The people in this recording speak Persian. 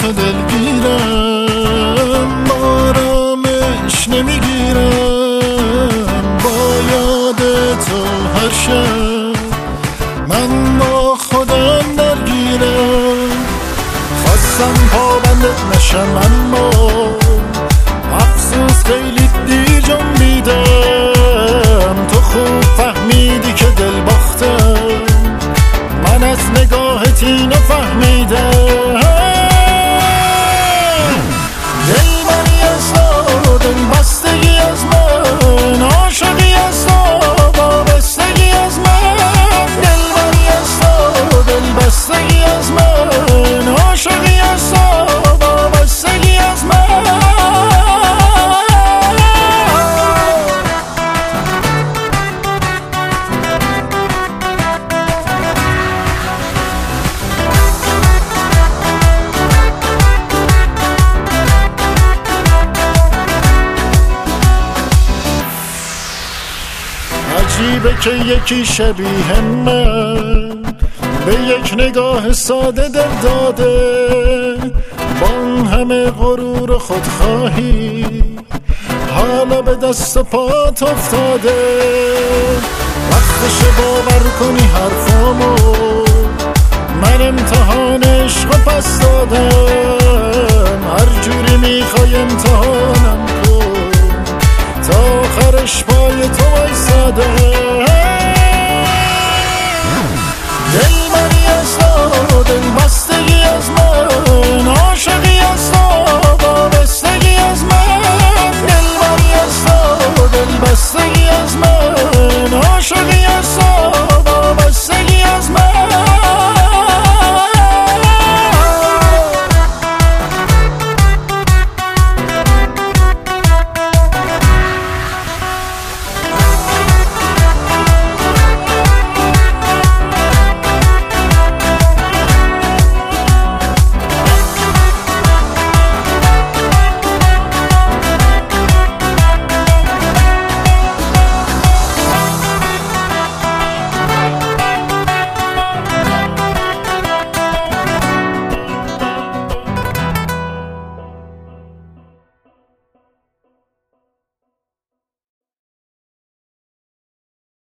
تو دلگیرم، آرامش نمیگیرم با یاد تو هر شب، من با خودم درگیرم. خواستم پابندت نشم اما افسوس خیلی دیر جنبیدم. تو خوب فهمیدی که دل باختم، من از نگاهت اینو فهمیدم. دل منی از تو، دل بستگی از من، عاشقی از تو، وابستگی از من. دل منی از تو، دل بستگی از من، عاشقی از تو، وابستگی از من. عجیبه که یکی شبیه من به یک نگاه ساده دل داده، با اون همه غرور و خودخواهی حالا به دست و پات افتاده. وقتش باور کنی حرفامو، من امتحان عشق پس دادم. هر جوری میخوای امتحانم کن، تا آخرش پای تو وایسادم.